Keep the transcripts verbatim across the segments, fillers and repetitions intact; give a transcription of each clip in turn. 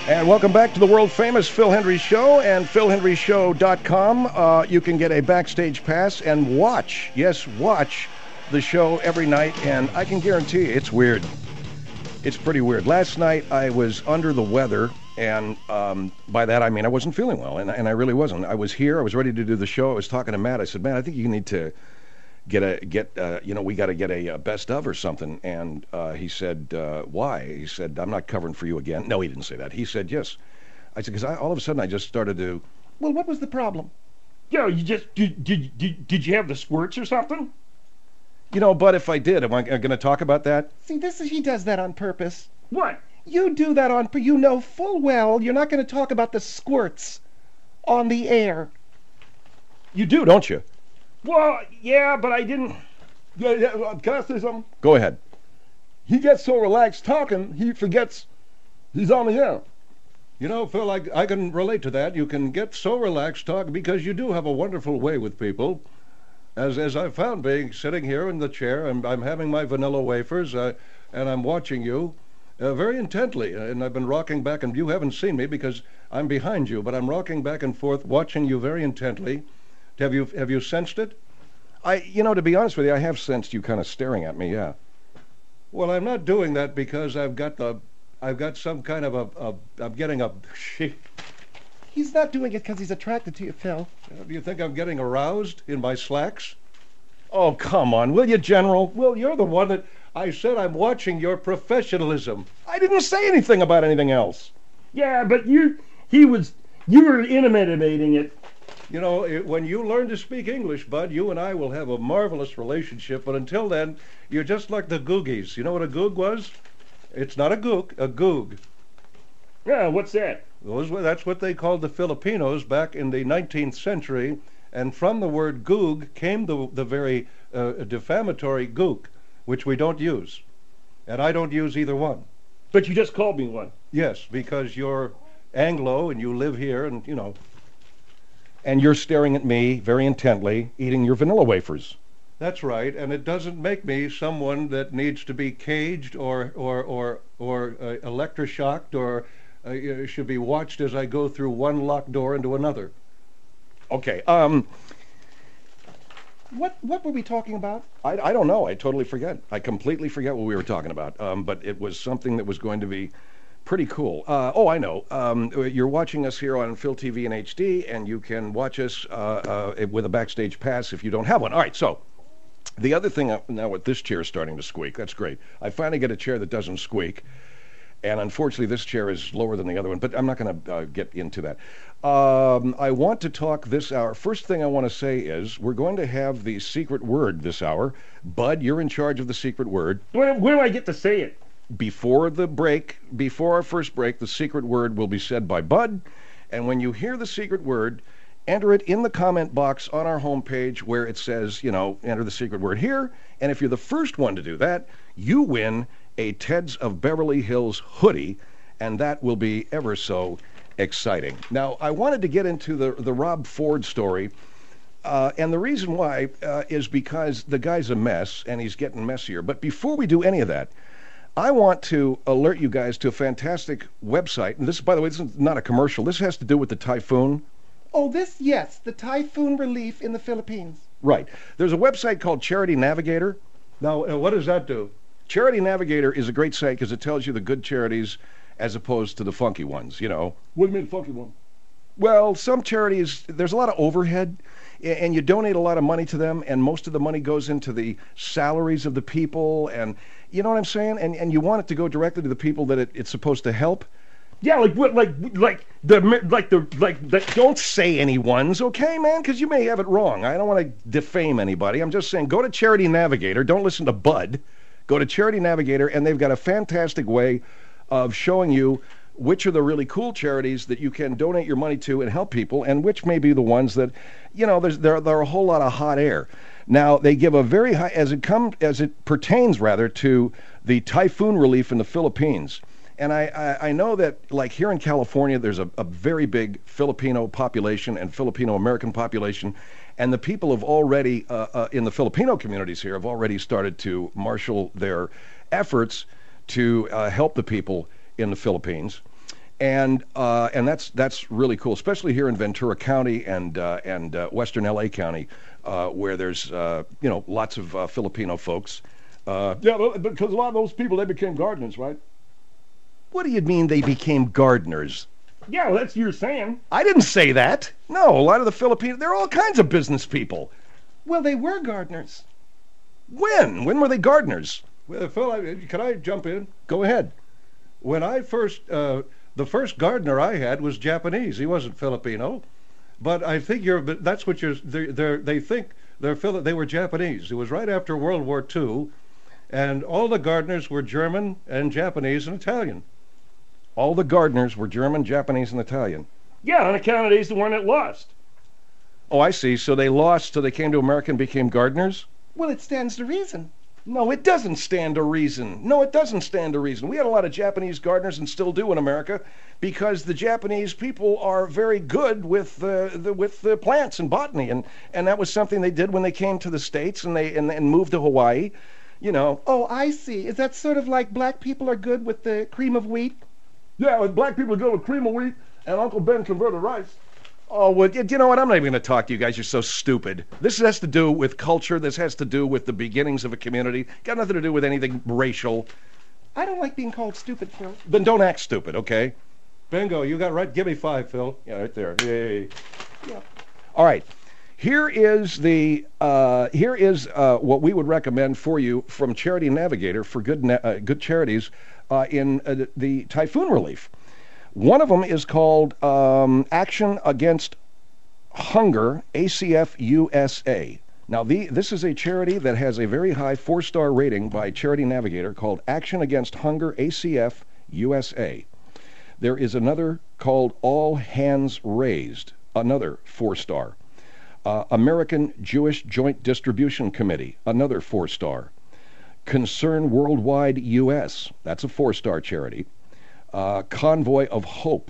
And welcome back to the world-famous Phil Hendrie Show and phil hendrie show dot com. Uh, you can get a backstage pass and watch, yes, watch the show every night, and I can guarantee you it's weird. It's pretty weird. Last night I was under the weather, and um, by that I mean I wasn't feeling well, and, and I really wasn't. I was here, I was ready to do the show, I was talking to Matt, I said, Matt, I think you need to get a, get, uh, you know, we got to get a, a best of or something. And uh, he said, uh, why? He said, I'm not covering for you again. No, he didn't say that. He said, yes. I said, because all of a sudden I just started to, well, what was the problem? Yo, you just, did, did, did, did you have the squirts or something? You know, but if I did, am I going to talk about that? See, this is, he does that on purpose. What? You do that on, you know full well you're not going to talk about the squirts on the air. You do, don't you? Well, yeah, but I didn't. Yeah, yeah, can I say something? Go ahead. He gets so relaxed talking, he forgets he's on the air. You know, Phil, I, I can relate to that. You can get so relaxed talking because you do have a wonderful way with people. As as I've found being sitting here in the chair, and I'm having my vanilla wafers, uh, and I'm watching you uh, very intently. And I've been rocking back, and you haven't seen me because I'm behind you, but I'm rocking back and forth, watching you very intently. Have you have you sensed it? I, you know, to be honest with you, I have sensed you kind of staring at me. Yeah. Well, I'm not doing that because I've got the, I've got some kind of a, a I'm getting a. He's not doing it because he's attracted to you, Phil. Do you think I'm getting aroused in my slacks? Oh, come on, will you, General? Well, you're the one that I said I'm watching your professionalism. I didn't say anything about anything else. Yeah, but you, he was, you were intimating it. You know, it, when you learn to speak English, Bud, you and I will have a marvelous relationship. But until then, you're just like the Googies. You know what a goog was? It's not a gook, a goog. Yeah, what's that? Those were, that's what they called the Filipinos back in the nineteenth century. And from the word goog came the, the very uh, defamatory gook, which we don't use. And I don't use either one. But you just called me one. Yes, because you're Anglo and you live here and, you know... And you're staring at me very intently, eating your vanilla wafers. That's right, and it doesn't make me someone that needs to be caged or or or or uh, electroshocked or uh, should be watched as I go through one locked door into another. Okay. Um. What what were we talking about? I I don't know. I totally forget. I completely forget what we were talking about. Um. But it was something that was going to be pretty cool. Uh, oh, I know. Um, you're watching us here on Phil T V in H D, and you can watch us uh, uh, with a backstage pass if you don't have one. All right, so the other thing, uh, now with this chair starting to squeak, that's great. I finally get a chair that doesn't squeak, and unfortunately this chair is lower than the other one, but I'm not going to uh, get into that. Um, I want to talk this hour. First thing I want to say is we're going to have the secret word this hour. Bud, you're in charge of the secret word. Where, where do I get to say it? Before the break, before our first break, the secret word will be said by Bud. And when you hear the secret word, enter it in the comment box on our homepage where it says, you know, enter the secret word here. And if you're the first one to do that, you win a Ted's of Beverly Hills hoodie. And that will be ever so exciting. Now, I wanted to get into the, the Rob Ford story. Uh, and the reason why uh, is because the guy's a mess and he's getting messier. But before we do any of that, I want to alert you guys to a fantastic website. And this, by the way, this is not a commercial. This has to do with the typhoon. Oh, this, yes, the typhoon relief in the Philippines. Right. There's a website called Charity Navigator. Now, uh, what does that do? Charity Navigator is a great site because it tells you the good charities as opposed to the funky ones, you know. What do you mean funky one? Well, some charities, there's a lot of overhead, and you donate a lot of money to them, and most of the money goes into the salaries of the people, and you know what I'm saying? And and you want it to go directly to the people that it, it's supposed to help. Yeah, like what, like like the like the like the. Don't say any ones, okay, man? Because you may have it wrong. I don't want to defame anybody. I'm just saying, go to Charity Navigator. Don't listen to Bud. Go to Charity Navigator, and they've got a fantastic way of showing you which are the really cool charities that you can donate your money to and help people, and which may be the ones that, you know, there's there, there are a whole lot of hot air. Now, they give a very high, as it come, as it pertains, rather, to the typhoon relief in the Philippines. And I, I, I know that, like here in California, there's a, a very big Filipino population and Filipino-American population, and the people have already, uh, uh, in the Filipino communities here, have already started to marshal their efforts to uh, help the people in the Philippines. and uh, and that's that's really cool, especially here in Ventura County and uh, and uh, Western L A County, uh, where there's uh, you know lots of uh, Filipino folks. Uh, Yeah, well, because a lot of those people, they became gardeners, right? what do you mean they became gardeners? Yeah, well, that's you're saying. I didn't say that. No, a lot of the Filipino, they're all kinds of business people. Well, they were gardeners. When? When were they gardeners? Well, Phil, I, can I jump in? Go ahead. When I first, uh, the first gardener I had was Japanese. He wasn't Filipino, but I think you're. But that's what you're. They're, they're, they think they're Phil. They were Japanese. It was right after World War Two, and all the gardeners were German and Japanese and Italian. All the gardeners were German, Japanese, and Italian. Yeah, on account of he's the one that lost. Oh, I see. So they lost, so they came to America and became gardeners? Well, it stands to reason. No, it doesn't stand to reason. No, it doesn't stand to reason. We had a lot of Japanese gardeners and still do in America because the Japanese people are very good with uh, the with the plants and botany, and, and that was something they did when they came to the States and they and, and moved to Hawaii. You know. Oh, I see. Is that sort of like black people are good with the cream of wheat? Yeah, when black people go with cream of wheat and Uncle Ben converted rice. Oh, well, y- you know what? I'm not even going to talk to you guys. You're so stupid. This has to do with culture. This has to do with the beginnings of a community. Got nothing to do with anything racial. I don't like being called stupid, Phil. Then don't act stupid, okay? Bingo, you got right. Give me five, Phil. Yeah, right there. Yay. Yeah. All right. Here is the uh, here is uh, what we would recommend for you from Charity Navigator for good na- uh, good charities uh, in uh, the typhoon relief. One of them is called um, Action Against Hunger, A C F U S A. Now, the, this is a charity that has a very high four-star rating by Charity Navigator called Action Against Hunger, A C F U S A. There is another called All Hands Raised, another four-star. Uh, American Jewish Joint Distribution Committee, another four-star. Concern Worldwide U S, that's a four-star charity. Uh, Convoy of Hope,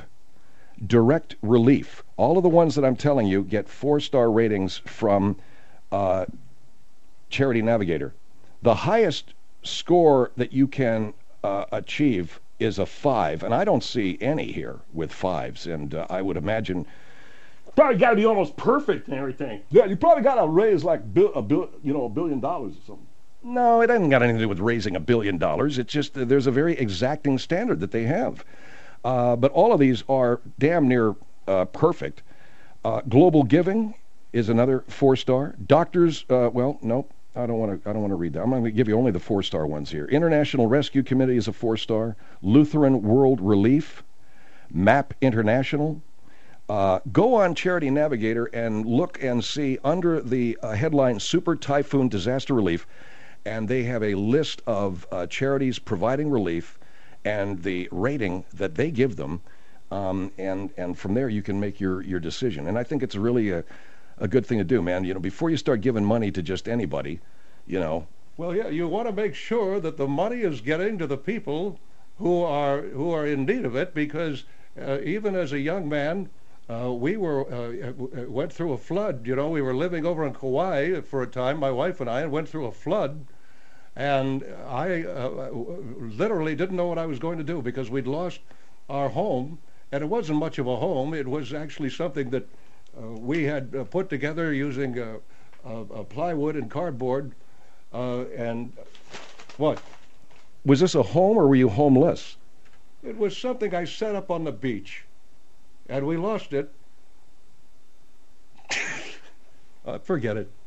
Direct Relief. All of the ones that I'm telling you get four-star ratings from uh, Charity Navigator. The highest score that you can uh, achieve is a five, and I don't see any here with fives, and uh, I would imagine... Probably got to be almost perfect and everything. Yeah, you probably got to raise like bill, a bill, you know, a billion dollars or something. No, it hasn't got anything to do with raising a billion dollars. It's just that there's a very exacting standard that they have. Uh, but all of these are damn near uh, perfect. Uh, Global Giving is another four-star. Doctors, uh, well, nope, I don't want to. I don't want to read that. I'm going to give you only the four-star ones here. International Rescue Committee is a four-star. Lutheran World Relief, MAP International. Uh, go on Charity Navigator and look and see under the uh, headline Super Typhoon Disaster Relief, and they have a list of uh, charities providing relief and the rating that they give them, um, and and from there you can make your, your decision. And I think it's really a, a good thing to do, man. You know, before you start giving money to just anybody, you know. Well, yeah, you want to make sure that the money is getting to the people who are who are in need of it, because uh, even as a young man, Uh, we were uh, went through a flood. You know, we were living over in Kauai for a time, my wife and I, and went through a flood. And I uh, literally didn't know what I was going to do because we'd lost our home, and it wasn't much of a home. It was actually something that uh, we had uh, put together using uh, uh, plywood and cardboard. Uh, and what? Was this a home or were you homeless? It was something I set up on the beach. And we lost it. uh, forget it.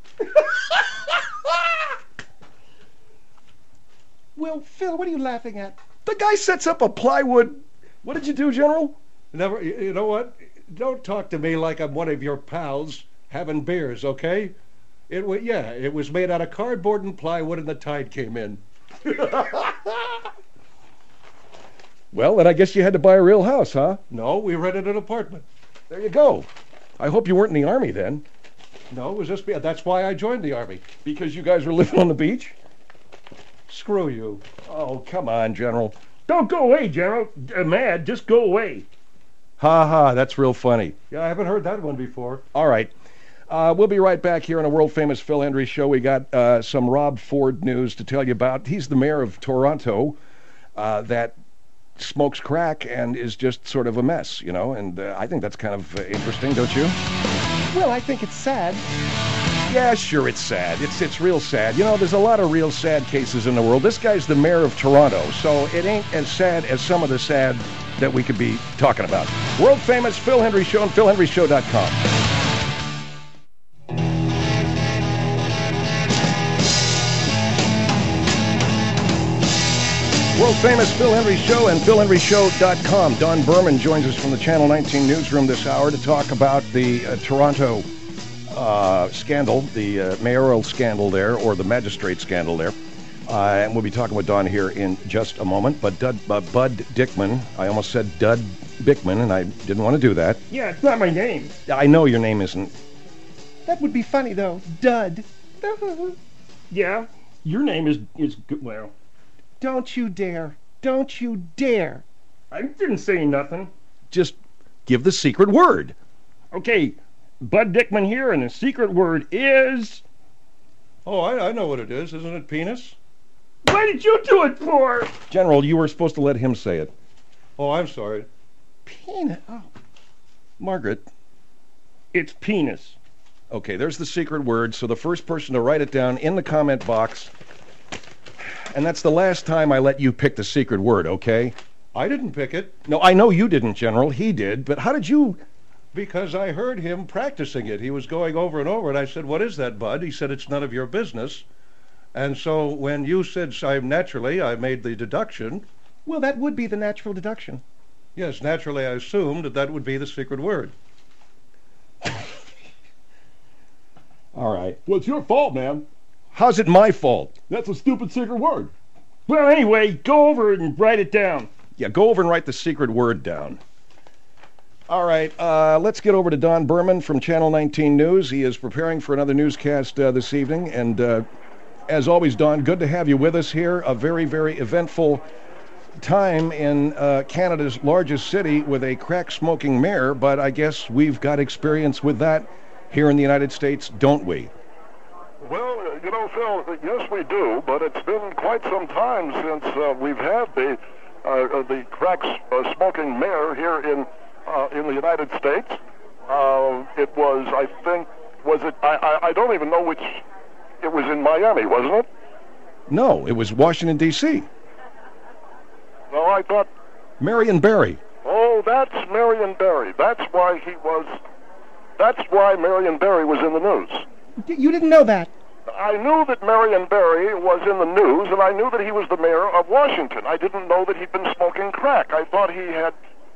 Well, Phil, what are you laughing at? The guy sets up a plywood. What did you do, General? Never. You know what? Don't talk to me like I'm one of your pals having beers, okay? It was yeah. It was made out of cardboard and plywood, and the tide came in. Well, then I guess you had to buy a real house, huh? No, we rented an apartment. There you go. I hope you weren't in the Army then. No, it was just that's why I joined the Army. Because you guys were living on the beach? Screw you. Oh, come on, General. Don't go away, General. Uh, mad, just go away. Ha ha, that's real funny. Yeah, I haven't heard that one before. All right. Uh, we'll be right back here on a world-famous Phil Hendry show. We got uh, some Rob Ford news to tell you about. He's the mayor of Toronto. Uh, that smokes crack and is just sort of a mess, you know, and uh, I think that's kind of uh, interesting, don't you? Well, I think it's sad. Yeah, sure, it's sad. It's it's real sad. You know, there's a lot of real sad cases in the world. This guy's the mayor of Toronto, so it ain't as sad as some of the sad that we could be talking about. World famous Phil Hendrie Show and phil hendrie show dot com. World famous Phil Hendrie Show and phil hendrie show dot com. Don Berman joins us from the Channel nineteen newsroom this hour to talk about the uh, Toronto uh, scandal, the uh, mayoral scandal there, or the magistrate scandal there. Uh, and we'll be talking with Don here in just a moment. But Dud, uh, Bud Dickman, I almost said Dud Bickman, and I didn't want to do that. Yeah, it's not my name. I know your name isn't. That would be funny, though. Dud. Yeah, your name is is good. Well, Don't you dare. Don't you dare. I didn't say nothing. Just give the secret word. Okay, Bud Dickman here, and the secret word is... Oh, I, I know what it is. Isn't it penis? What did you do it for? General, you were supposed to let him say it. Oh, I'm sorry. Peanut. Oh. Margaret. It's penis. Okay, there's the secret word. So the first person to write it down in the comment box, and that's the last time I let you pick the secret word, okay? I didn't pick it No, I know you didn't, General. He did. But how did you... because I heard him practicing it. He was going over and over, and I said, "What is that, Bud?" He said, "It's none of your business." And so when you said, I naturally, I made the deduction. Well, that would be the natural deduction. Yes, naturally, I assumed that that would be the secret word. All right. Well, it's your fault, man. How's it my fault? That's a stupid secret word. Well, anyway, go over it and write it down. Yeah, go over and write the secret word down. All right, uh, let's get over to Don Berman from Channel nineteen News. He is preparing for another newscast uh, this evening. And uh, as always, Don, good to have you with us here. A very, very eventful time in uh, Canada's largest city with a crack-smoking mayor. But I guess we've got experience with that here in the United States, don't we? Well, uh, you know, Phil, yes, we do, but it's been quite some time since uh, we've had the uh, uh, the crack uh, smoking mayor here in uh, in the United States. Uh, it was, I think, was it? I, I I don't even know which. It was in Miami, wasn't it? No, it was Washington, D C No, I thought. Marion Barry. Oh, that's Marion Barry. That's why he was. That's why Marion Barry was in the news. D- you didn't know that. I knew that Marion Barry was in the news, and I knew that he was the mayor of Washington. I didn't know that he'd been smoking crack. I thought he had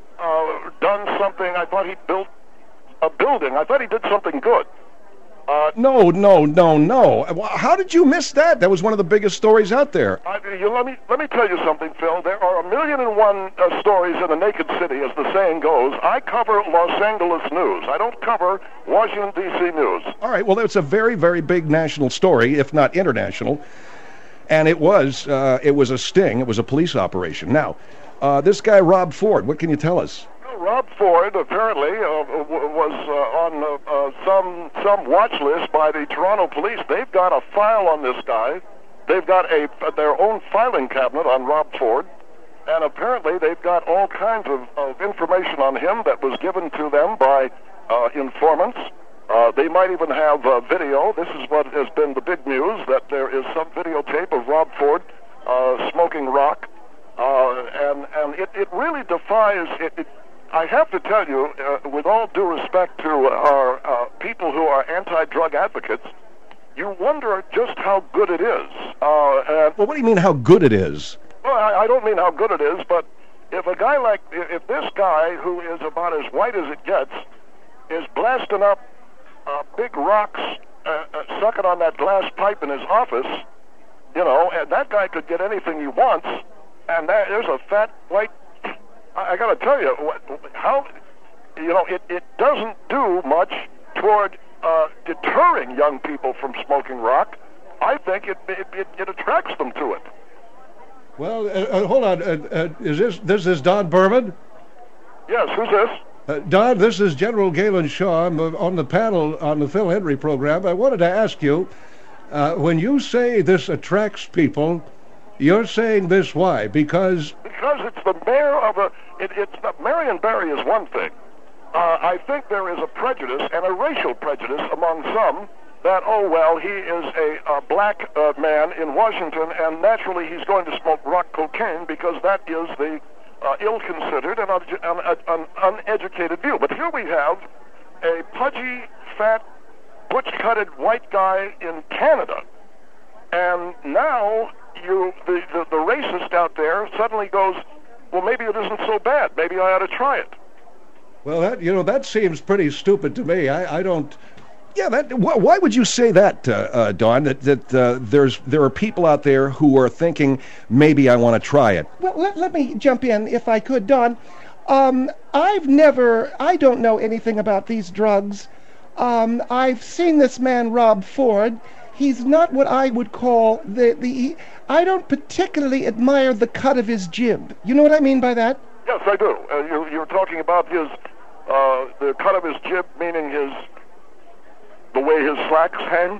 uh, done something. I thought he built a building. I thought he did something good. Uh, No, no, no, no. How did you miss that? That was one of the biggest stories out there. I, you, let me let me tell you something, Phil. There are a million and one uh, stories in the naked city, as the saying goes. I cover Los Angeles news. I don't cover Washington, D C news. All right, well, it's a very, very big national story, if not international. And it was, uh, it was a sting. It was a police operation. Now, uh, this guy, Rob Ford, what can you tell us? Rob Ford apparently uh, w- was uh, on uh, uh, some some watch list by the Toronto police. They've got a file on this guy. They've got a their own filing cabinet on Rob Ford, and apparently they've got all kinds of, of information on him that was given to them by uh, informants. Uh, they might even have uh, video. This is what has been the big news, that there is some videotape of Rob Ford uh, smoking rock, uh, and and it, it really defies it. it I have to tell you, uh, with all due respect to our uh, people who are anti-drug advocates, you wonder just how good it is. Uh, and, Well, what do you mean how good it is? well, I, I don't mean how good it is, but if a guy like, if this guy, who is about as white as it gets, is blasting up uh, big rocks, uh, uh, sucking on that glass pipe in his office, you know, and that guy could get anything he wants, and that, there's a fat white... I, I got to tell you, what, how, you know, it, it doesn't do much toward uh, deterring young people from smoking rock. I think it it, it, it attracts them to it. Well, uh, uh, hold on. Uh, uh, is this this is Don Berman? Yes, who's this? Uh, Don, this is General Galen Shaw. I'm uh, on the panel on the Phil Hendrie program. I wanted to ask you, uh, when you say this attracts people, you're saying this why? Because because it's the mayor of a. It, it's not, Marion Barry is one thing. Uh, I think there is a prejudice and a racial prejudice among some that, oh, well, he is a, a black uh, man in Washington, and naturally he's going to smoke rock cocaine because that is the uh, ill-considered and un- un- un- uneducated view. But here we have a pudgy, fat, butch-cutted white guy in Canada, and now you, the, the, the racist out there suddenly goes, well, maybe it isn't so bad. Maybe I ought to try it. Well, that you know that seems pretty stupid to me. I, I don't. Yeah, that. Wh- why would you say that, uh, uh, Don? That that uh, there's there are people out there who are thinking maybe I want to try it. Well, let, let me jump in if I could, Don. Um, I've never, I don't know anything about these drugs. Um, I've seen this man, Rob Ford. He's not what I would call the, the, I don't particularly admire the cut of his jib. You know what I mean by that? Yes, I do. Uh, you, you're talking about his, uh, the cut of his jib, meaning his, the way his slacks hang?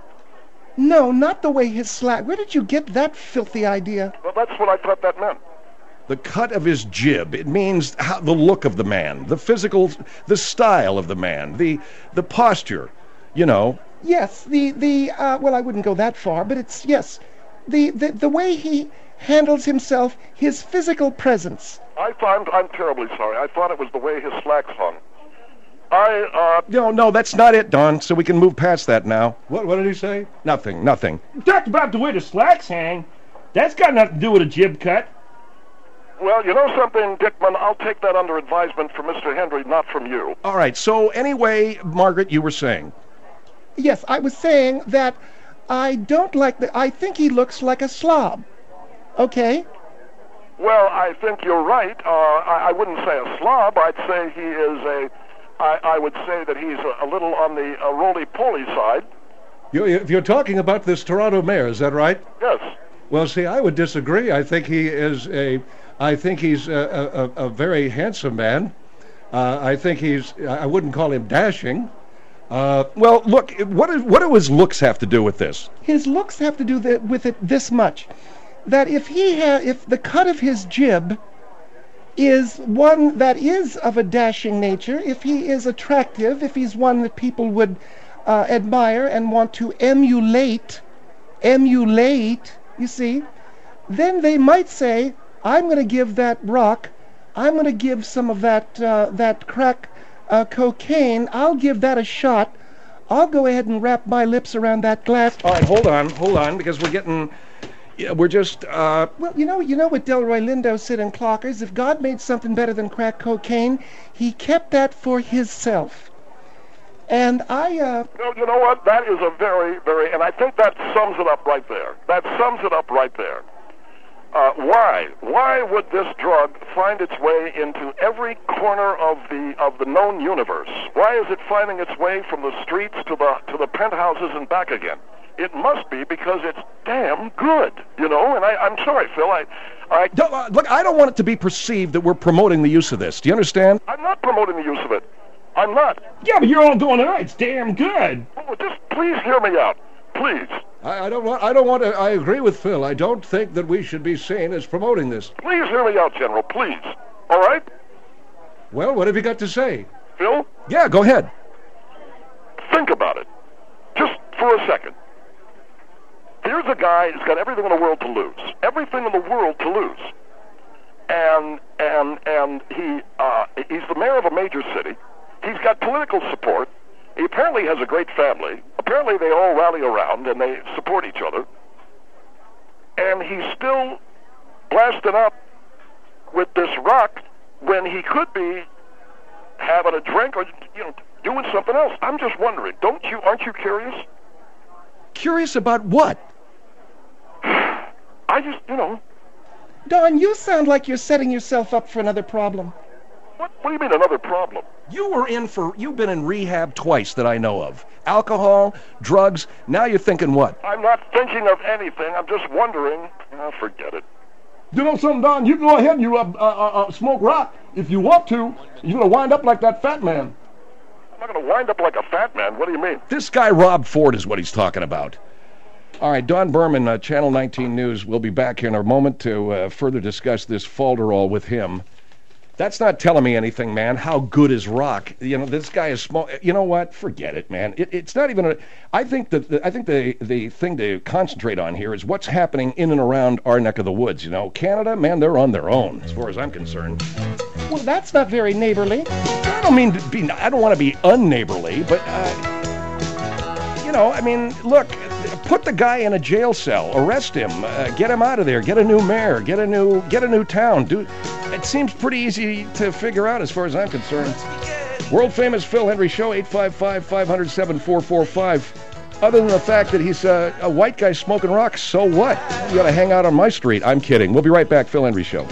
No, not the way his slack. Where did you get that filthy idea? Well, that's what I thought that meant. The cut of his jib. It means how, the look of the man, the physical, the style of the man, the the posture. You know. Yes, the, the uh, well, I wouldn't go that far, but it's, yes, the, the, the way he handles himself, his physical presence. I find, I'm terribly sorry. I thought it was the way his slacks hung. I, uh... No, no, that's not it, Don, so we can move past that now. What, what did he say? Nothing, nothing. You talked about the way the slacks hang. That's got nothing to do with a jib cut. Well, you know something, Dickman? I'll take that under advisement from Mister Hendry, not from you. All right, so anyway, Margaret, you were saying. Yes, I was saying that I don't like the, I think he looks like a slob. Okay? Well, I think you're right. Uh, I, I wouldn't say a slob. I'd say he is a, I, I would say that he's a, a little on the uh, roly-poly side. You, if you're talking about this Toronto mayor, is that right? Yes. Well, see, I would disagree. I think he is a, I think he's a, a, a very handsome man. Uh, I think he's, I wouldn't call him dashing. Uh, well, look, what, is, what do his looks have to do with this? His looks have to do th- with it this much. That if he ha- if the cut of his jib is one that is of a dashing nature, if he is attractive, if he's one that people would uh, admire and want to emulate, emulate, you see, then they might say, I'm going to give that rock, I'm going to give some of that uh, that crack uh, cocaine, I'll give that a shot, I'll go ahead and wrap my lips around that glass. All right, hold on, hold on, because we're getting... Yeah, we're just, uh... Well, you know, you know what Delroy Lindo said in Clockers? If God made something better than crack cocaine, he kept that for himself. And I, uh... No, you know what? That is a very, very... And I think that sums it up right there. That sums it up right there. Uh, why? Why would this drug find its way into every corner of the of the known universe? Why is it finding its way from the streets to the to the penthouses and back again? It must be because it's damn good, you know. And I, I'm sorry, Phil. I, I don't, uh, look. I don't want it to be perceived that we're promoting the use of this. Do you understand? I'm not promoting the use of it. I'm not. Yeah, but you're all going, all right, it's damn good. Oh, just please hear me out, please. I, I don't want. I don't want to. I agree with Phil. I don't think that we should be seen as promoting this. Please hear me out, General. Please. All right. Well, what have you got to say, Phil? Yeah, go ahead. Think about it, just for a second. Here's a guy who's got everything in the world to lose. Everything in the world to lose. And and and he uh, he's the mayor of a major city. He's got political support. He apparently has a great family. Apparently they all rally around and they support each other. And he's still blasting up with this rock when he could be having a drink or, you know, doing something else. I'm just wondering, don't you, aren't you curious? Curious about what? I just, you know. Don, you sound like you're setting yourself up for another problem. What, what do you mean another problem? You were in for, you've been in rehab twice that I know of. Alcohol, drugs, now you're thinking what? I'm not thinking of anything. I'm just wondering. Oh, forget it. You know something, Don? You go ahead and you uh, uh, uh, smoke rock if you want to. You're going to wind up like that fat man. I'm not going to wind up like a fat man. What do you mean? This guy Rob Ford is what he's talking about. All right, Don Berman, uh, Channel nineteen News. We'll be back here in a moment to uh, further discuss this falderall with him. That's not telling me anything, man. How good is rock? You know, this guy is small. You know what? Forget it, man. It, it's not even a... I think, that the, I think the, the thing to concentrate on here is what's happening in and around our neck of the woods. You know, Canada, man, they're on their own, as far as I'm concerned. Well, that's not very neighborly. I don't mean to be... I don't want to be unneighborly, but... Uh, you know, I mean, look... Put the guy in a jail cell, arrest him, uh, get him out of there, get a new mayor, get a new get a new town. Do it seems pretty easy to figure out as far as I'm concerned. World famous Phil Hendrie Show, eight five five, five hundred, seven four four five. Other than the fact that he's uh, a white guy smoking rocks, so what? You gotta hang out on my street. I'm kidding. We'll be right back. Phil Hendrie Show.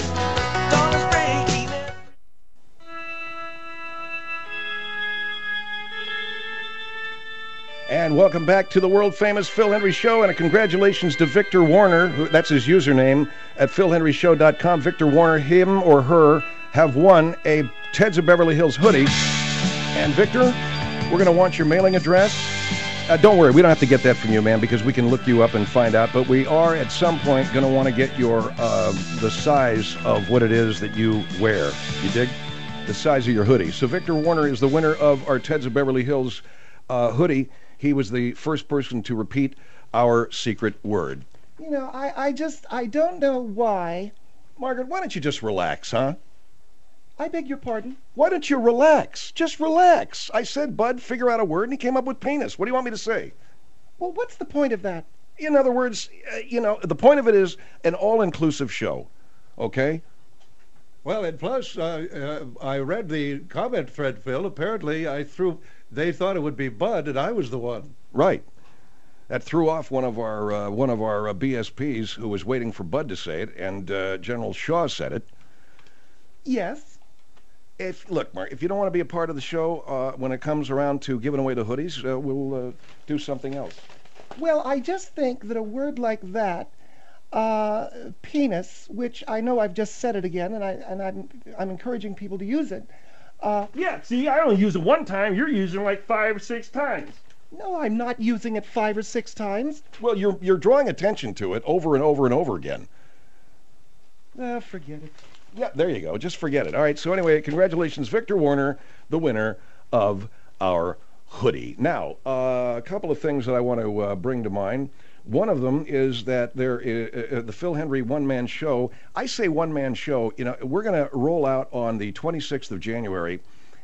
And welcome back to the world-famous Phil Hendrie Show, and a congratulations to Victor Warner, who, that's his username, at phil hendrie show dot com. Victor Warner, him or her, have won a Teds of Beverly Hills hoodie. And Victor, we're going to want your mailing address. Uh, don't worry, we don't have to get that from you, man, because we can look you up and find out, but we are at some point going to want to get your uh, the size of what it is that you wear. You dig? The size of your hoodie. So Victor Warner is the winner of our Teds of Beverly Hills uh, hoodie. He was the first person to repeat our secret word. You know, I, I just, I don't know why. Margaret, why don't you just relax, huh? I beg your pardon? Why don't you relax? Just relax. I said, Bud, figure out a word, and he came up with penis. What do you want me to say? Well, what's the point of that? In other words, uh, you know, the point of it is an all-inclusive show, okay? Well, and plus, uh, uh, I read the comment thread, Phil. Apparently, I threw... They thought it would be Bud, and I was the one. Right. That threw off one of our uh, one of our uh, B S Ps who was waiting for Bud to say it, and uh, General Shaw said it. Yes. If look, Mark, if you don't want to be a part of the show uh, when it comes around to giving away the hoodies, uh, we'll uh, do something else. Well, I just think that a word like that, uh, penis, which I know I've just said it again, and I and I'm I'm encouraging people to use it. Uh, Yeah, see, I only use it one time. You're using it like five or six times. no, I'm not using it five or six times. Well, you're you're drawing attention to it over and over and over again. Uh, forget it. Yeah, there you go. Just forget it. All right. So anyway, congratulations, Victor Warner, the winner of our hoodie. Now, uh, a couple of things that I want to uh, bring to mind. One of them is that there is, uh, the Phil Hendrie one-man show. I say one-man show. You know, we're going to roll out on the twenty-sixth of January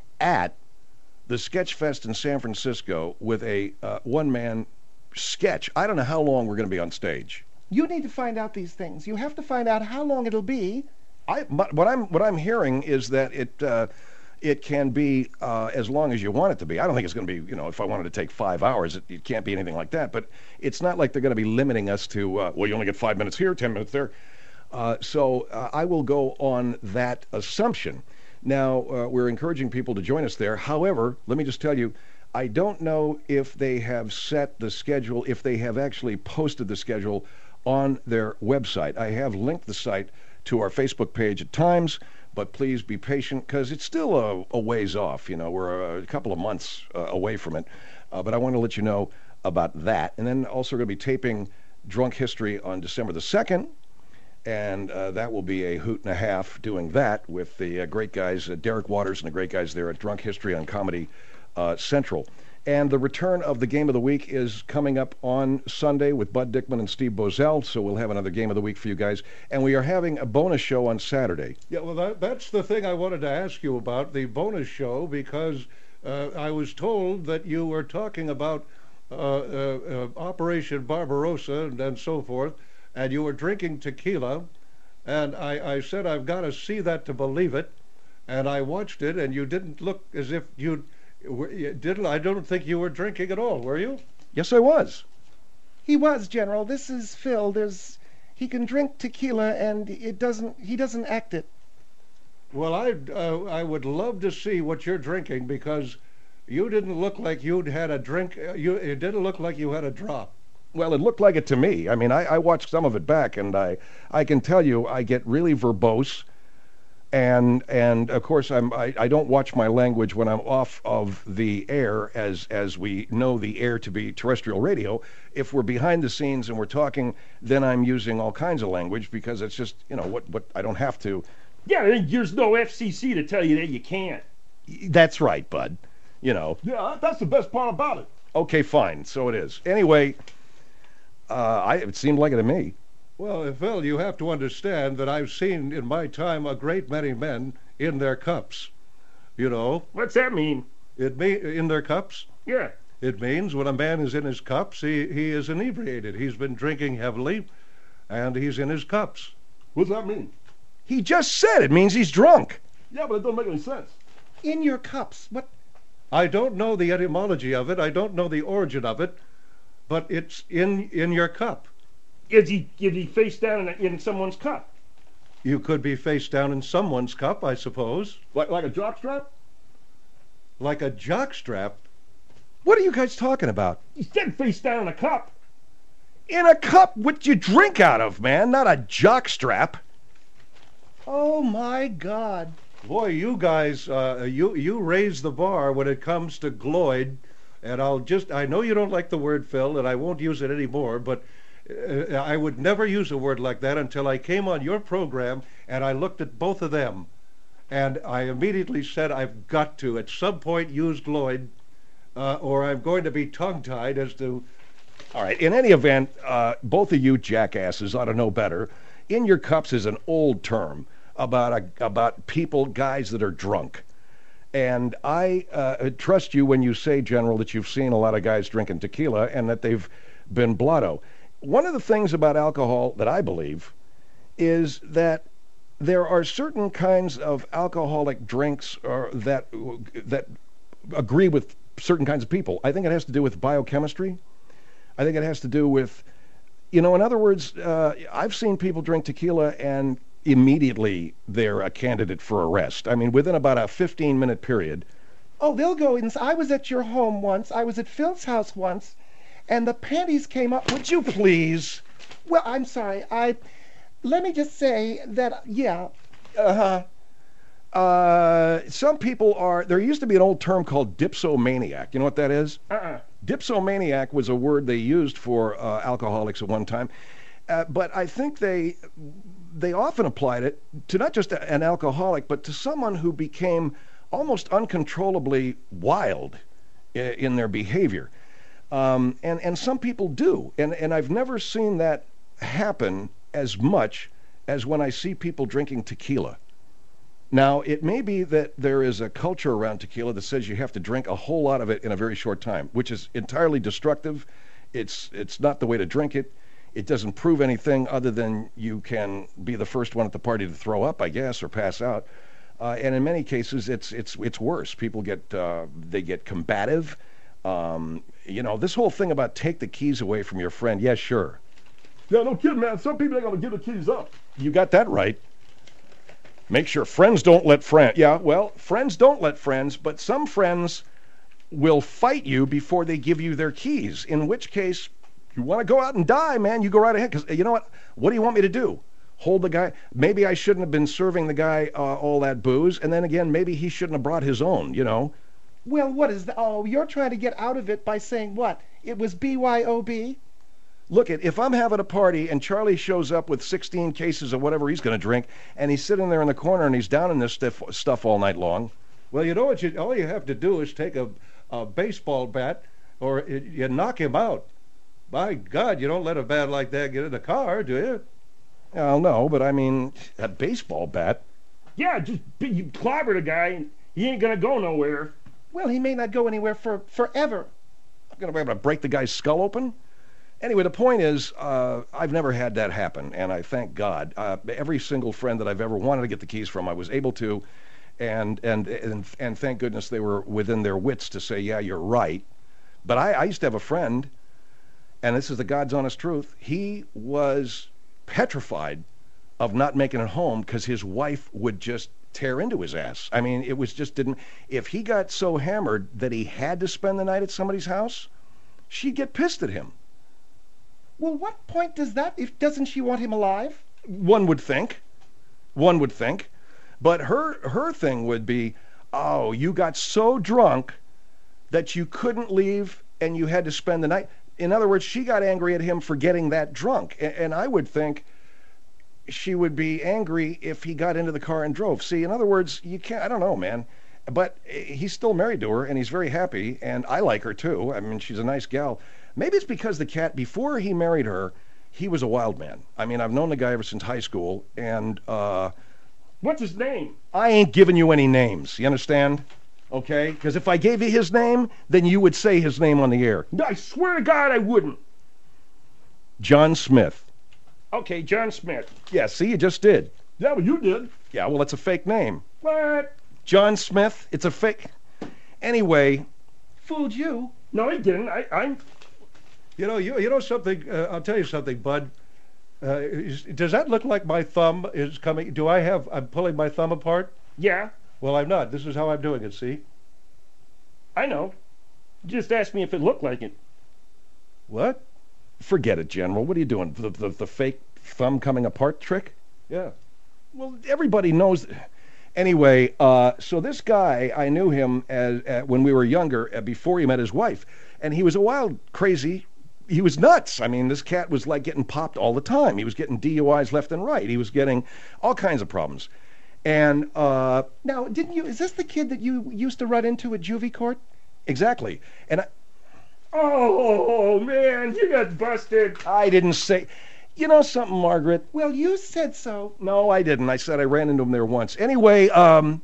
at the Sketchfest in San Francisco with a uh, one-man sketch. I don't know how long we're going to be on stage. You need to find out these things. You have to find out how long it'll be. I but what I'm what I'm hearing is that it. Uh, It can be uh, as long as you want it to be. I don't think it's going to be, you know, if I wanted to take five hours, it, it can't be anything like that. But it's not like they're going to be limiting us to, uh, well, you only get five minutes here, ten minutes there. Uh, so uh, I will go on that assumption. Now, uh, we're encouraging people to join us there. However, let me just tell you, I don't know if they have set the schedule, if they have actually posted the schedule on their website. I have linked the site to our Facebook page at times. But please be patient because it's still a, a ways off. You know, we're a couple of months uh, away from it. Uh, but I want to let you know about that. And then also going to be taping Drunk History on December the second. And uh, that will be a hoot and a half doing that with the uh, great guys, uh, Derek Waters and the great guys there at Drunk History on Comedy uh, Central. And the return of the Game of the Week is coming up on Sunday with Bud Dickman and Steve Bozell, so we'll have another Game of the Week for you guys. And we are having a bonus show on Saturday. Yeah, well, that, that's the thing I wanted to ask you about, the bonus show, because uh, I was told that you were talking about uh, uh, uh, Operation Barbarossa and, and so forth, and you were drinking tequila, and I, I said, I've got to see that to believe it, and I watched it, and you didn't look as if you'd... Didn't I don't think you were drinking at all, were you? Yes, I was. He was, General. This is Phil. There's, he can drink tequila, and it doesn't. He doesn't act it. Well, I uh, I would love to see what you're drinking because you didn't look like you'd had a drink. You it didn't look like you had a drop. Well, it looked like it to me. I mean, I, I watched some of it back, and I I can tell you, I get really verbose. And and of course I'm I, I don't watch my language when I'm off of the air, as as we know the air to be terrestrial radio. If we're behind the scenes and we're talking, then I'm using all kinds of language because it's just, you know, what what I don't have to. Yeah, there's no F C C to tell you that you can't. That's right, bud. You know. Yeah, that's the best part about it. Okay, fine. So it is. Anyway, uh, I it seemed like it to me. Well, Phil, you have to understand that I've seen in my time a great many men in their cups. You know, What's that mean? it mean in their cups. Yeah. It means when a man is in his cups, he, he is inebriated. He's been drinking heavily, and he's in his cups. What does that mean? He just said it means he's drunk. Yeah, but it doesn't make any sense. In your cups. What? I don't know the etymology of it. I don't know the origin of it, but it's in in your cup. Is he, is he face down in, in someone's cup? You could be face down in someone's cup, I suppose, Like like a jockstrap? like a jockstrap. What are you guys talking about? He said face down in a cup. In a cup what you drink out of, man, not a jockstrap. Oh my God. Boy, you guys, uh, you you raise the bar when it comes to Gloyd, and I'll just, I know you don't like the word, Phil, and I won't use it anymore, but uh, I would never use a word like that until I came on your program and I looked at both of them, and I immediately said I've got to, at some point, use Gloyd, uh, or I'm going to be tongue-tied as to... All right, in any event, uh, both of you jackasses ought to know better. In your cups is an old term about a, about people, guys that are drunk. And I uh, trust you when you say, General, that you've seen a lot of guys drinking tequila and that they've been blotto. One of the things about alcohol that I believe is that there are certain kinds of alcoholic drinks or that that agree with certain kinds of people. I think it has to do with biochemistry. I think it has to do with, you know, in other words, uh, I've seen people drink tequila and immediately they're a candidate for arrest. I mean, within about a fifteen minute period. Oh, they'll go in. I was at your home once. I was at Phil's house once, and the panties came up. Would you please? Well, I'm sorry. I let me just say that, yeah. Uh-huh. Uh, some people are, there used to be an old term called dipsomaniac. You know what that is? Uh-uh. Dipsomaniac was a word they used for uh, alcoholics at one time. Uh, but I think they they often applied it to not just a, an alcoholic, but to someone who became almost uncontrollably wild in, in their behavior. Um, and, and some people do. And, and I've never seen that happen as much as when I see people drinking tequila. Now, it may be that there is a culture around tequila that says you have to drink a whole lot of it in a very short time, which is entirely destructive. It's it's not the way to drink it. It doesn't prove anything other than you can be the first one at the party to throw up, I guess, or pass out. Uh, and in many cases, it's it's it's worse. People get uh, they get combative. Um, you know, this whole thing about take the keys away from your friend. Yeah, sure. Yeah, no kidding, man. Some people ain't gonna give the keys up. You got that right. Make sure friends don't let friends. Yeah, well, friends don't let friends, but some friends will fight you before they give you their keys. In which case, you want to go out and die, man, you go right ahead. Because you know what? What do you want me to do? Hold the guy? Maybe I shouldn't have been serving the guy uh, all that booze. And then again, maybe he shouldn't have brought his own, you know? Well, what is that? Oh, you're trying to get out of it by saying what? It was B Y O B? Look, at if I'm having a party and Charlie shows up with sixteen cases of whatever he's going to drink, and he's sitting there in the corner and he's down in this stuff, stuff all night long. Well, you know what? You, all you have to do is take a, a baseball bat, or it, you knock him out. By God, you don't let a bat like that get in the car, do you? Well, no, but I mean, a baseball bat. Yeah, just be- you clobber the guy, and he ain't gonna go nowhere. Well, he may not go anywhere for forever. I'm going to be able to break the guy's skull open? Anyway, the point is, uh, I've never had that happen, and I thank God. Uh, every single friend that I've ever wanted to get the keys from, I was able to, and and and, and thank goodness they were within their wits to say, yeah, you're right. But I, I used to have a friend, and this is the God's honest truth, he was petrified of not making it home because his wife would just tear into his ass. I mean, it was just didn't, if he got so hammered that he had to spend the night at somebody's house, she'd get pissed at him. Well, what point does that, if doesn't she want him alive? One would think. One would think. But her her thing would be, oh, you got so drunk that you couldn't leave and you had to spend the night. In other words, she got angry at him for getting that drunk. And, and I would think she would be angry if he got into the car and drove. See, in other words, you can't, I don't know, man. But he's still married to her, and he's very happy, and I like her too. I mean, she's a nice gal. Maybe it's because the cat, before he married her, he was a wild man. I mean, I've known the guy ever since high school, and uh, What's his name? I ain't giving you any names. You understand? Okay? Because if I gave you his name, then you would say his name on the air. I swear to God I wouldn't. John Smith. Okay, John Smith. Yeah, see, you just did. Yeah, well, you did. Yeah, well, it's a fake name. What? John Smith, it's a fake. Anyway, Fooled you. No, he didn't. I, I'm. You know, you you know something. Uh, I'll tell you something, Bud. Uh, is, does that look like my thumb is coming? Do I have? I'm pulling my thumb apart. Yeah, Well, I'm not. This is how I'm doing it. See? I know. Just ask me if it looked like it. what? Forget it, General. What are you doing? The, the, the fake thumb coming apart trick? Yeah. Well, everybody knows. Anyway, uh, so this guy, I knew him as, uh, when we were younger, uh, before he met his wife, and he was a wild, crazy. He was nuts. I mean, this cat was like getting popped all the time. He was getting D U Is left and right. He was getting all kinds of problems. And uh, Now, didn't you? Is this the kid that you used to run into at juvie court? exactly. And I, Oh, man, you got busted. I didn't say. You know something, Margaret? Well, you said so. No, I didn't. I said I ran into him there once. Anyway, um,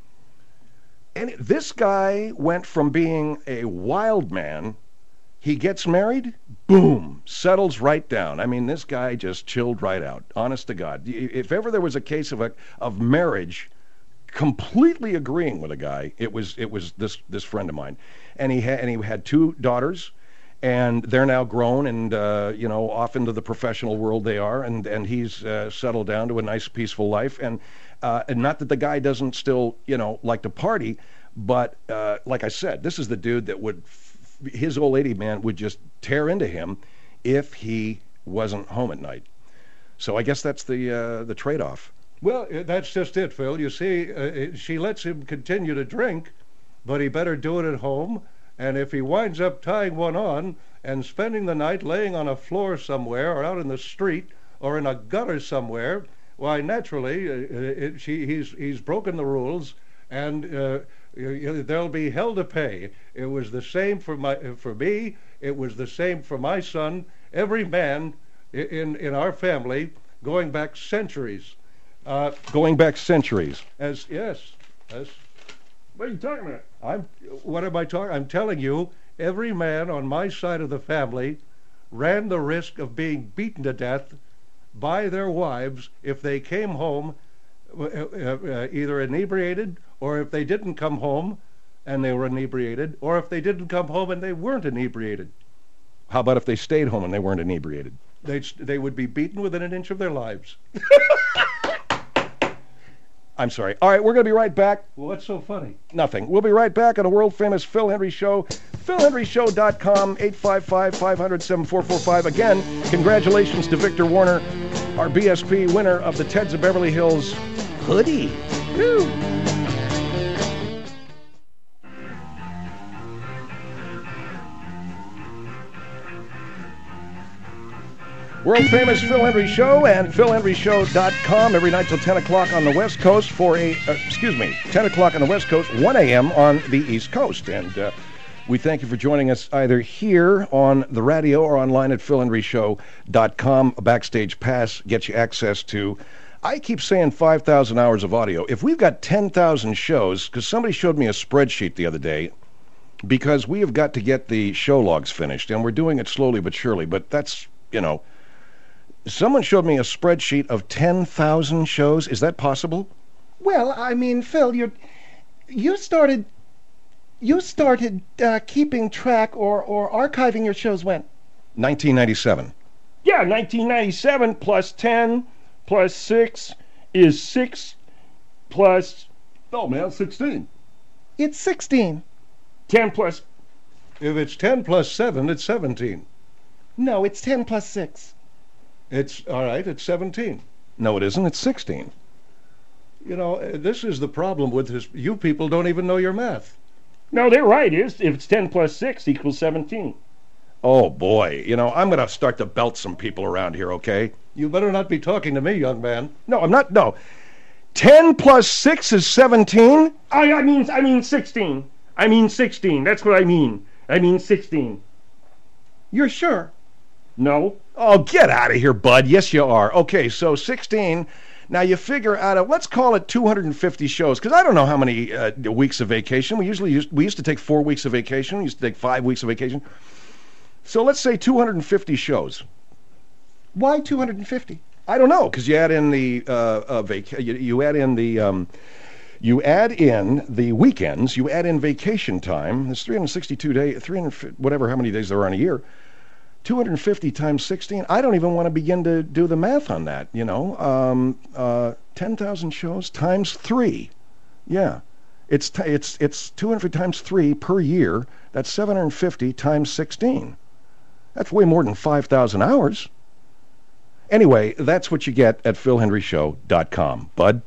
and this guy went from being a wild man. He gets married, boom, settles right down. I mean, this guy just chilled right out. Honest to God, if ever there was a case of a of marriage, completely agreeing with a guy, it was it was this this friend of mine, and he had and he had two daughters. And they're now grown and, uh, you know, off into the professional world they are. And, and he's uh, settled down to a nice, peaceful life. And, uh, and not that the guy doesn't still, you know, like to party. But uh, like I said, this is the dude that would, f- his old lady, man, would just tear into him if he wasn't home at night. So I guess that's the uh, the trade-off. Well, uh, that's just it, Phil. You see, uh, she lets him continue to drink, but he better do it at home. And if he winds up tying one on and spending the night laying on a floor somewhere or out in the street or in a gutter somewhere, why, naturally, uh, it, she, he's, he's broken the rules, and uh, there'll be hell to pay. It was the same for, my, for me. It was the same for my son. Every man in, in our family, going back centuries. Uh, Going back centuries. as yes, as What are you talking about? I'm, what am I talking? I'm telling you, every man on my side of the family ran the risk of being beaten to death by their wives if they came home uh, uh, either inebriated, or if they didn't come home and they were inebriated, or if they didn't come home and they weren't inebriated. How about if they stayed home and they weren't inebriated? They they would be beaten within an inch of their lives. I'm sorry. All right, we're going to be right back. Well, what's so funny? Nothing. We'll be right back on a world-famous Phil Hendry Show. Phil Hendry Show dot com, eight five five, five hundred, seven four four five. Again, congratulations to Victor Warner, our B S P winner of the Teds of Beverly Hills hoodie. Woo. World-famous Phil Hendry Show and Phil Hendry Show dot com every night till ten o'clock on the West Coast for a, uh, excuse me, ten o'clock on the West Coast, one a.m. on the East Coast. And uh, we thank you for joining us either here on the radio or online at Phil Hendry Show dot com. A backstage pass gets you access to, I keep saying five thousand hours of audio. If we've got ten thousand shows, because somebody showed me a spreadsheet the other day, because we have got to get the show logs finished, and we're doing it slowly but surely, but that's, you know, someone showed me a spreadsheet of ten thousand shows. Is that possible? Well, I mean, Phil, you you started you started uh, keeping track or or archiving your shows when? nineteen ninety-seven. Yeah, nineteen ninety-seven plus ten plus six is six plus No, man, sixteen. It's sixteen. ten plus. If it's ten plus seven, it's seventeen. No, it's ten plus six. It's all right. It's seventeen. No, it isn't. It's sixteen. You know, uh, this is the problem with this. You people don't even know your math. No, they're right. It's, if it's ten plus six equals seventeen. Oh, boy. You know, I'm going to start to belt some people around here, okay? You better not be talking to me, young man. No, I'm not. No. ten plus six is seventeen? I, I mean, I mean sixteen. I mean sixteen. That's what I mean. I mean sixteen. You're sure? No. Oh, get out of here, bud. Yes, you are. Okay, so sixteen. Now, you figure out of, let's call it two hundred fifty shows, because I don't know how many uh, weeks of vacation. We usually used, we used to take four weeks of vacation. We used to take five weeks of vacation. So let's say two hundred fifty shows. Why two hundred fifty? I don't know, because you add in the uh, uh, vac- you, you add in the um, you add in the weekends. You add in vacation time. There's three hundred sixty-two days, three hundred whatever how many days there are in a year. two hundred fifty times sixteen. I don't even want to begin to do the math on that. You know, um, uh, ten thousand shows times three. Yeah, it's t- it's it's two hundred times three per year. That's seven hundred fifty times sixteen. That's way more than five thousand hours. Anyway, that's what you get at phil hendry show dot com. Bud?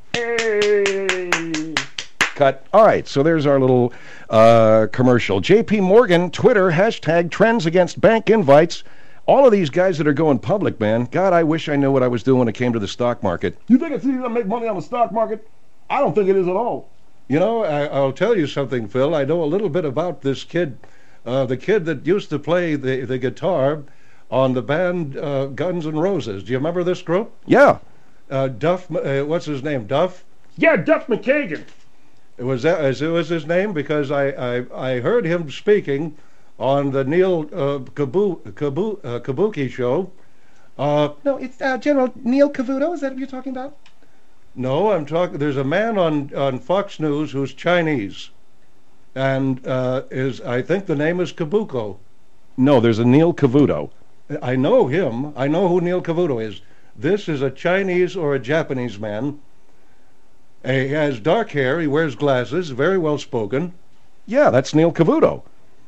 Hey. Cut. All right, so there's our little uh, commercial. J P Morgan, Twitter, hashtag trends against bank invites. All of these guys that are going public, man, God, I wish I knew what I was doing when it came to the stock market. You think it's easy to make money on the stock market? I don't think it is at all. You know, I, I'll tell you something, Phil. I know a little bit about this kid, uh, the kid that used to play the, the guitar on the band uh, Guns N' Roses. Do you remember this group? Yeah. Uh, Duff, uh, what's his name, Duff? Yeah, Duff McKagan. Was that was, was his name? Because I, I, I heard him speaking on the Neil uh, Kabu, Kabu, uh, Kabuki show. Uh, No, it's uh, General Neil Cavuto. Is that what you're talking about? no, I'm talking. There's a man on, on Fox News who's Chinese, and uh, is I think the name is Kabuko. No, there's a Neil Cavuto. I know him. I know who Neil Cavuto is. This is a Chinese or a Japanese man. Uh, He has dark hair. He wears glasses. Very well spoken. Yeah, that's Neil Cavuto.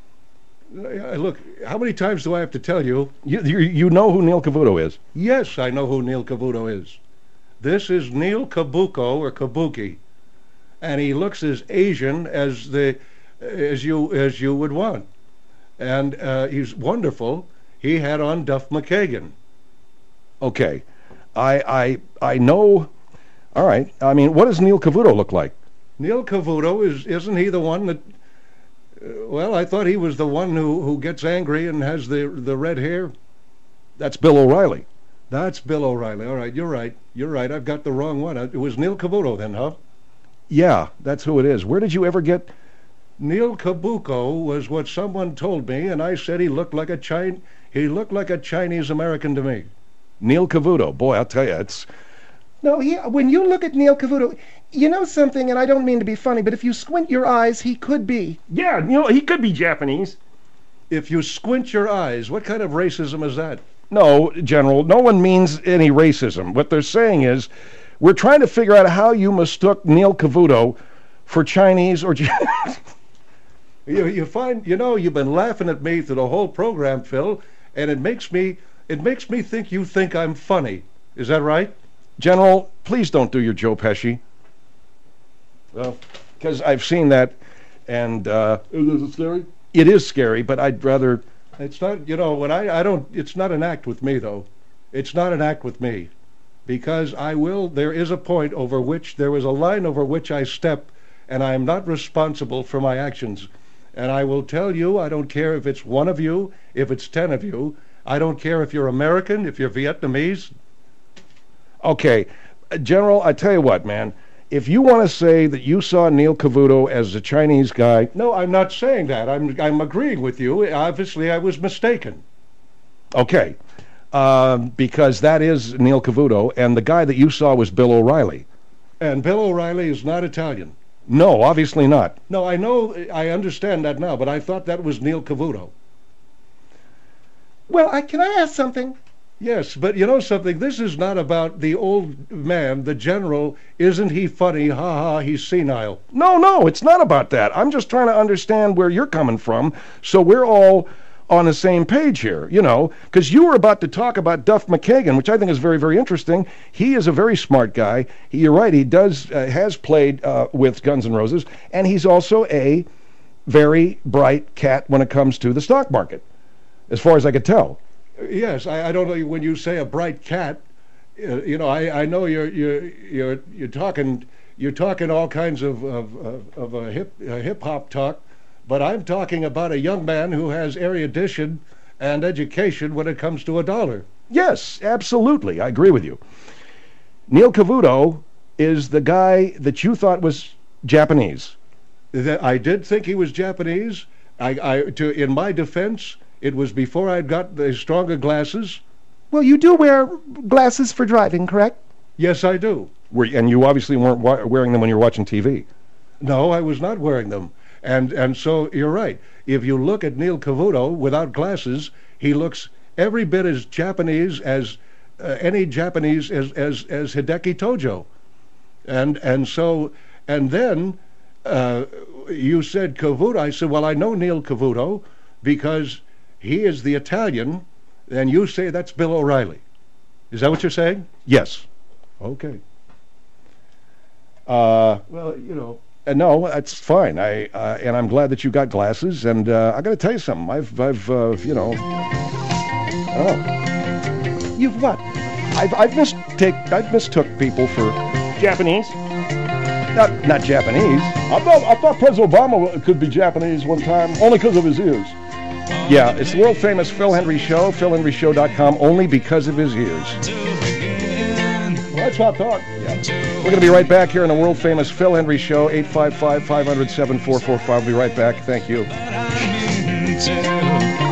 Uh, Look, how many times do I have to tell you? You, you, you know who Neil Cavuto is. Yes, I know who Neil Cavuto is. This is Neil Kabuko or Kabuki, and he looks as Asian as the as you as you would want, and uh, he's wonderful. He had on Duff McKagan. Okay. I, I, I know. All right. I mean, what does Neil Cavuto look like? Neil Cavuto is isn't he the one that? Uh, well, I thought he was the one who, who gets angry and has the the red hair. That's Bill O'Reilly. That's Bill O'Reilly. All right, you're right. You're right. I've got the wrong one. It was Neil Cavuto then, huh? Yeah, that's who it is. Where did you ever get... Neil Kabuko was what someone told me, and I said he looked like a Chin- he looked like a Chinese American to me. Neil Cavuto? Boy, I'll tell you, it's... No, he, when you look at Neil Cavuto, you know something, and I don't mean to be funny, but if you squint your eyes, he could be. Yeah, you know, he could be Japanese. If you squint your eyes, what kind of racism is that? No, General, no one means any racism. What they're saying is, we're trying to figure out how you mistook Neil Cavuto for Chinese or... You, you find, you know, you've been laughing at me through the whole program, Phil, and it makes me, it makes me think you think I'm funny. Is that right? General, please don't do your Joe Pesci. Well, because I've seen that, and uh, Is it scary? it is scary, but I'd rather... It's not, you know, when I, I don't, it's not an act with me, though. It's not an act with me. Because I will, there is a point over which, there is a line over which I step, and I am not responsible for my actions. And I will tell you, I don't care if it's one of you, if it's ten of you. I don't care if you're American, if you're Vietnamese. Okay, uh, General, I tell you what, man. If you want to say that you saw Neil Cavuto as a Chinese guy... No, I'm not saying that. I'm, I'm agreeing with you. Obviously, I was mistaken. Okay, um, because that is Neil Cavuto, and the guy that you saw was Bill O'Reilly. And Bill O'Reilly is not Italian. No, obviously not. No, I know, I understand that now, but I thought that was Neil Cavuto. Well, I, can I ask something? Yes, but you know something? This is not about the old man, the general. Isn't he funny? Ha ha, he's senile. No, no, it's not about that. I'm just trying to understand where you're coming from, so we're all on the same page here, you know, because you were about to talk about Duff McKagan, which I think is very, very interesting. He is a very smart guy. He, you're right, he does uh, has played uh, with Guns N' Roses, and he's also a very bright cat when it comes to the stock market, as far as I could tell. Yes, I, I don't know when you say a bright cat. Uh, you know, I, I know you're you're you're you're talking you're talking all kinds of of, of, of a hip a hip hop talk, but I'm talking about a young man who has erudition and education when it comes to a dollar. Yes, absolutely, I agree with you. Neil Cavuto is the guy that you thought was Japanese. That I did think he was Japanese. I, I to in my defense, it was before I'd got the stronger glasses. Well, you do wear glasses for driving, correct? Yes, I do. Were, and you obviously weren't wa- wearing them when you were watching T V. No, I was not wearing them. And and so you're right. If you look at Neil Cavuto without glasses, he looks every bit as Japanese as uh, any Japanese as as as Hideki Tojo. And and so and then uh, you said Cavuto. I said, well, I know Neil Cavuto because he is the Italian, and you say that's Bill O'Reilly. Is that what you're saying? Yes. Okay. Uh, Well, you know. Uh, no, that's fine. I uh, and I'm glad that you got glasses. And uh, I got to tell you something. I've, I've, uh, you know, I don't know. You've what? I've, I've mistake, I've mistook people for Japanese. Not, not Japanese. I thought I thought President Obama could be Japanese one time, only because of his ears. Yeah, it's the world famous Phil Hendry Show, phil hendry show dot com, only because of his ears. Well, that's what I thought. We're going to be right back here on the world famous Phil Hendry Show, eight five five, five hundred, seven four four five. We'll be right back. Thank you.